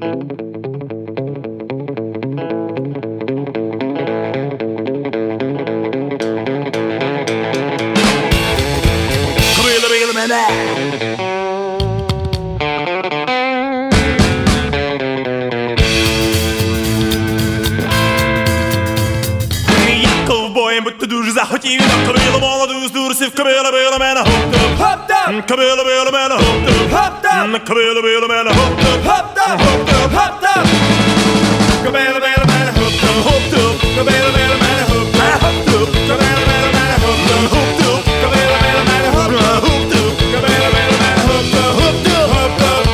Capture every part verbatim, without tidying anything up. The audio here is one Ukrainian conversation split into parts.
Захотів на кобилу молоду, здурсив кобила, била мене хоп-топ, хоп-топ, кобила, била мене хоп-топ, хоп-топ, кобила, била мене хоп-топ, хоп-топ, хоп-топ, хоп-топ, кобила, била мене хоп-топ, хоп-топ, кобила, била мене хоп-топ, хоп-топ, кобила, била мене хоп-топ, хоп-топ, кобила, била мене хоп-топ, хоп-топ, кобила, била мене хоп-топ, хоп-топ, хоп-топ.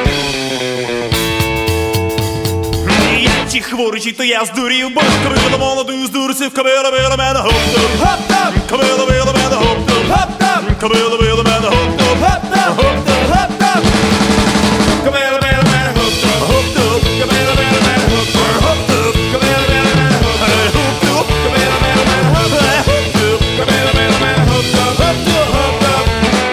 Я чи хворий, чи то я здурів, бо кобила молоду, здурсив кобила, била мене хоп-топ, хоп-топ, кобила, била мене хоп-топ, хоп-топ, кобила, била мене хоп-топ, хоп-топ, хоп-топ, хоп-топ, кобила, била мене хоп-топ, хоп-топ, кобила, била мене хоп-топ, хоп-топ, кобила, била мене хоп-топ, хоп-топ, кобила, била мене хоп-топ, хоп-топ, кобила, била мене хоп-топ, хоп-топ, хоп-топ.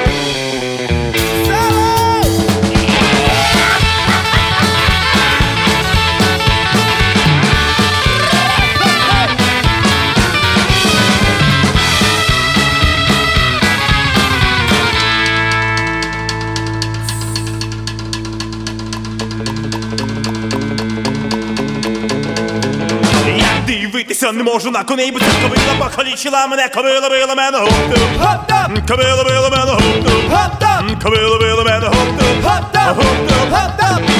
Дивитися не можу на коней, бо ця кобила покалічила мене, кобила, била мене хоп-топ, хоп-топ, кобила, била мене хоп-топ, хоп-топ, кобила, била мене хоп-топ, хоп-топ, хоп-топ, хоп-топ.